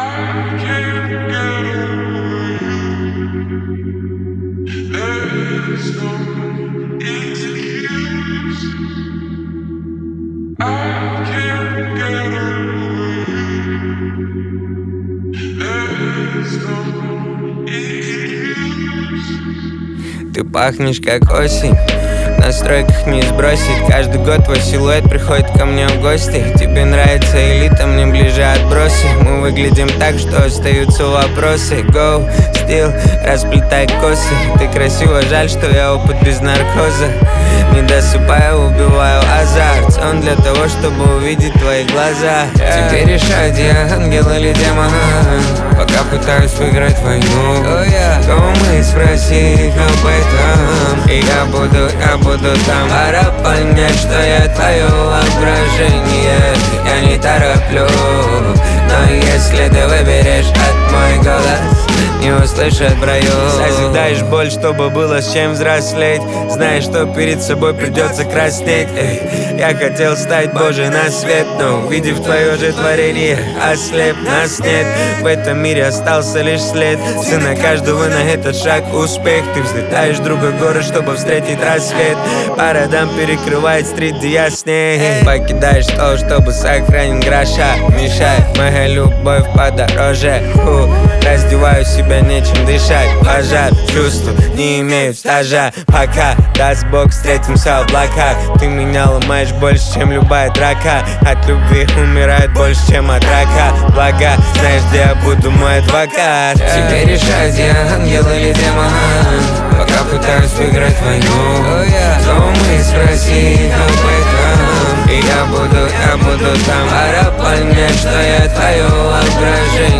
Ты пахнешь как осень, на стройках не сбросить. Каждый год твой силуэт приходит ко мне в гости. Тебе нравится элита, мне ближе отбросы. Мы выглядим так, что остаются вопросы. Go, still, расплетай косы. Ты красива, жаль, что я опыт без наркоза. Не досыпаю, убиваю азарт. Он для того, чтобы увидеть твои глаза. Теперь решать, я ангел или демон. Пока пытаюсь выиграть войну. Кого мы, спроси их об этом. И я буду там. Пора понять, что я твое воображение. Я не тороплю, но если ты выберешь от мой голос, не услышат в раю. Созидаешь боль, чтобы было с чем взрослеть. Знаешь, что перед собой придется краснеть. Я хотел стать Божий на свет, но увидев твое же творение, ослеп. Нас нет, в этом мире остался лишь след. Цена каждого на этот шаг успех. Ты взлетаешь в другой город, чтобы встретить рассвет. По родам перекрывает стрит, где ясней. Покидаешь стол, чтобы сохранить гроша. Мешает моя любовь подороже. Раздеваю себя, нечем дышать. Пожар, чувства не имеют стажа. Пока, даст Бог, встретимся в облаках. Ты меня ломаешь больше, чем любая драка. От любви умирает больше, чем от рака. Блага, знаешь, где я буду, мой адвокат. Теперь решать, я ангел или демон. Пока пытаюсь выиграть войну. Кого мы, спроси их об этом. И я буду там. Пора понять, что я твое воображение.